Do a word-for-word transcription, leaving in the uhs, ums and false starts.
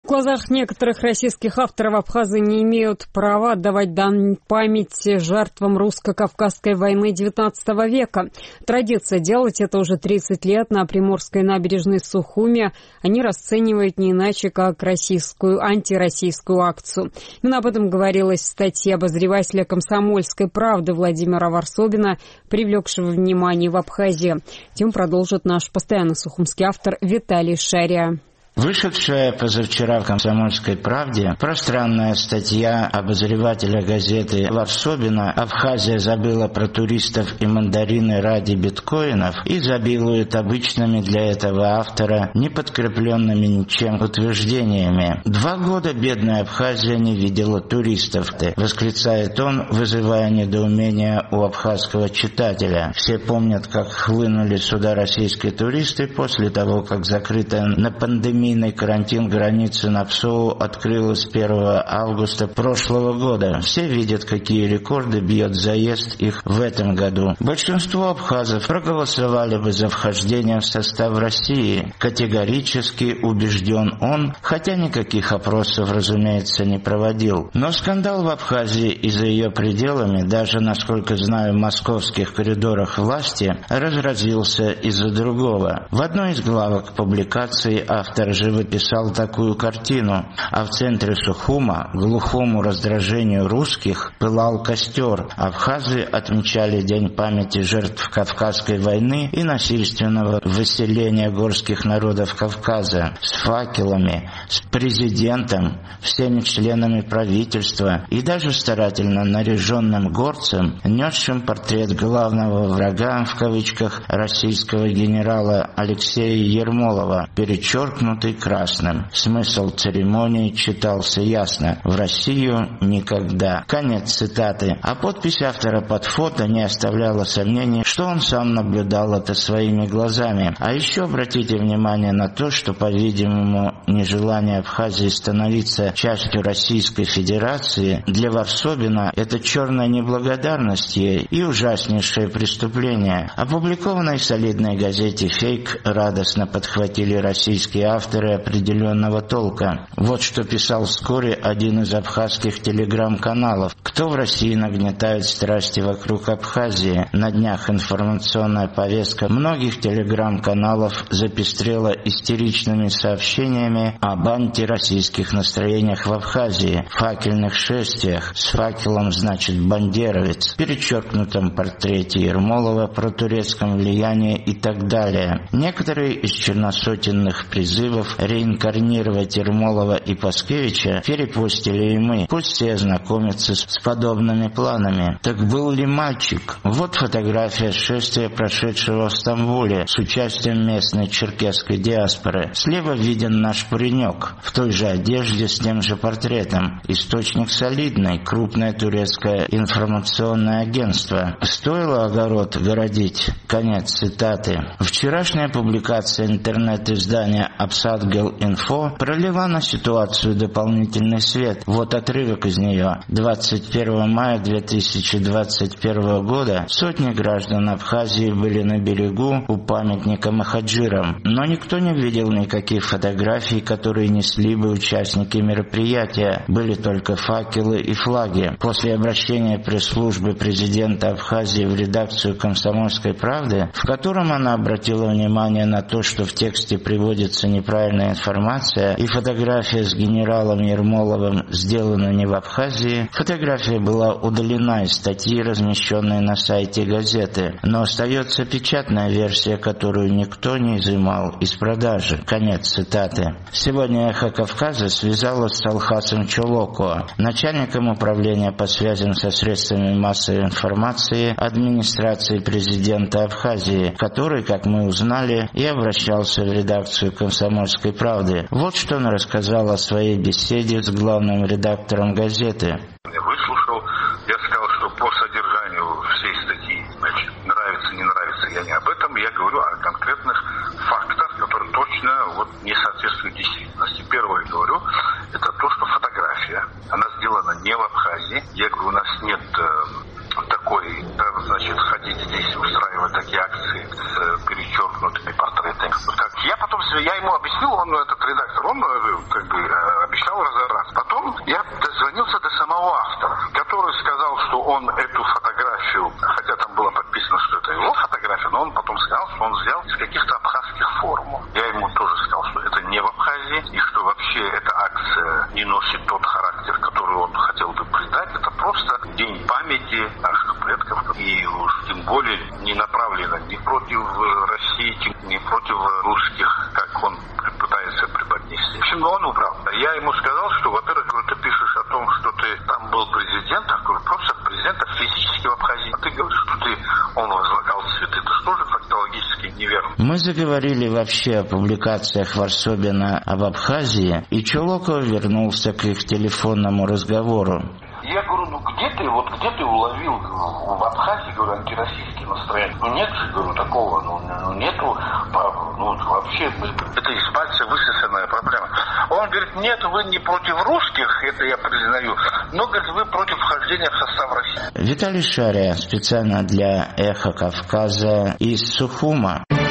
В глазах некоторых российских авторов абхазы не имеют права отдавать дань памяти жертвам русско-кавказской войны девятнадцатого века. Традиция делать это уже тридцать лет на приморской набережной Сухуми они расценивают не иначе, как российскую, антироссийскую акцию. Именно об этом говорилось в статье обозревателя «Комсомольской правды» Владимира Варсобина, привлекшего внимание в Абхазии. Тем продолжит наш постоянный сухумский автор Виталий Шария. Вышедшая позавчера в «Комсомольской правде» пространная статья обозревателя газеты Варсобина «Абхазия забыла про туристов и мандарины ради биткоинов» изобилует обычными для этого автора неподкрепленными ничем утверждениями. «Два года бедная Абхазия не видела туристов», — восклицает он, вызывая недоумение у абхазского читателя. Все помнят, как хлынули сюда российские туристы после того, как закрытая на пандемию карантин границы на Псоу открылась первого августа прошлого года. Все видят, какие рекорды бьет заезд их в этом году. Большинство абхазов проголосовали бы за вхождение в состав России. Категорически убежден он, хотя никаких опросов, разумеется, не проводил. Но скандал в Абхазии и за ее пределами, даже, насколько знаю, в московских коридорах власти, разразился из-за другого. В одной из главок публикации автор живописал такую картину, а в центре Сухума, глухому раздражению русских, пылал костер. Абхазы отмечали День памяти жертв Кавказской войны и насильственного выселения горских народов Кавказа с факелами, с президентом, всеми членами правительства и даже старательно наряженным горцем, несшим портрет главного врага, в кавычках, российского генерала Алексея Ермолова, перечеркнутый красным. Смысл церемонии читался ясно: в Россию никогда. Конец цитаты. А подпись автора под фото не оставляла сомнений, что он сам наблюдал это своими глазами. А еще обратите внимание на то, что, по-видимому, нежелание Абхазии становиться частью Российской Федерации для Варсобина — это черная неблагодарность ей и ужаснейшее преступление. Опубликованной в солидной газете «Фейк» радостно подхватили российские авторы определенного толка. Вот что писал вскоре один из абхазских телеграм-каналов. Кто в России нагнетает страсти вокруг Абхазии? На днях информационная повестка многих телеграм-каналов запестрела истеричными сообщениями об антироссийских настроениях в Абхазии, факельных шествиях, с факелом значит бандеровец, перечеркнутом портрете Ермолова, про турецком влиянии и так далее. Некоторые из черносотенных призывов реинкарнировать Ермолова и Паскевича перепостили и мы. Пусть все ознакомятся с подобными планами. Так был ли мальчик? Вот фотография шествия, прошедшего в Стамбуле с участием местной черкесской диаспоры. Слева виден наш паренек в той же одежде с тем же портретом. Источник солидный, крупное турецкое информационное агентство. Стоило огород городить? Конец цитаты. Вчерашняя публикация интернет-издания Абсадгел.Инфо пролила на ситуацию дополнительный свет. Вот отрывок из нее. двадцать первого мая две тысячи двадцать первого года сотни граждан Абхазии были на берегу у памятника махаджирам, но никто не видел никаких фотографий, которые несли бы участники мероприятия. Были только факелы и флаги. После обращения пресс-службы президента Абхазии в редакцию «Комсомольской правды», в котором она обратила внимание на то, что в тексте приводится неправильная информация и фотография с генералом Ермоловым сделана не в Абхазии, фотография была удалена из статьи, размещенной на сайте газеты, но остается печатная версия, которую никто не изымал из продажи. Конец цитаты. Сегодня «Эхо Кавказа» связалась с Алхасом Чолоко, начальником управления по связям со средствами массовой информации администрации президента Абхазии, который, как мы узнали, и обращался в редакцию «Комсомольской правды». Вот что он рассказал о своей беседе с главным редактором газеты. Я выслушал, я сказал, что по содержанию всей статьи, значит, нравится, не нравится, я не об этом, я говорю о конкретных фактах, которые точно вот, не соответствуют действительности. Первое, я говорю, это то, что фотография, она сделана не в Абхазии. Я говорю, у нас нет э, такой, да, значит, ходить здесь, устраивать такие акции с э, перечеркнутыми портретами. Вот как. Я потом, я ему объяснил, он, этот редактор, он как бы вообще эта акция не носит тот характер, который он хотел бы придать. Это просто день памяти наших предков. И уж тем более не направлено ни против России, ни против русских, как он пытается преподнести. В общем, он убрал. Я ему сказал, что, во-первых, ты пишешь о том, что ты там был президент, а просто президента физически в Абхазии. А ты говоришь, что ты, он возлагал цветы. Это что же фактологически неверно? Мы заговорили вообще о публикациях Варсобина об Абхазии, и Чулоков вернулся к их телефонному разговору. Я говорю, ну где ты, вот где ты уловил в Абхазии, говорю, антироссийские настроения? Ну нет же, говорю, такого, ну, ну нету, ну вообще, это из пальца высосанная проблема. Он говорит, нет, вы не против русских, это я признаю, но, говорит, вы против вхождения в состав России. Виталий Шария, специально для «Эхо Кавказа» из Сухума.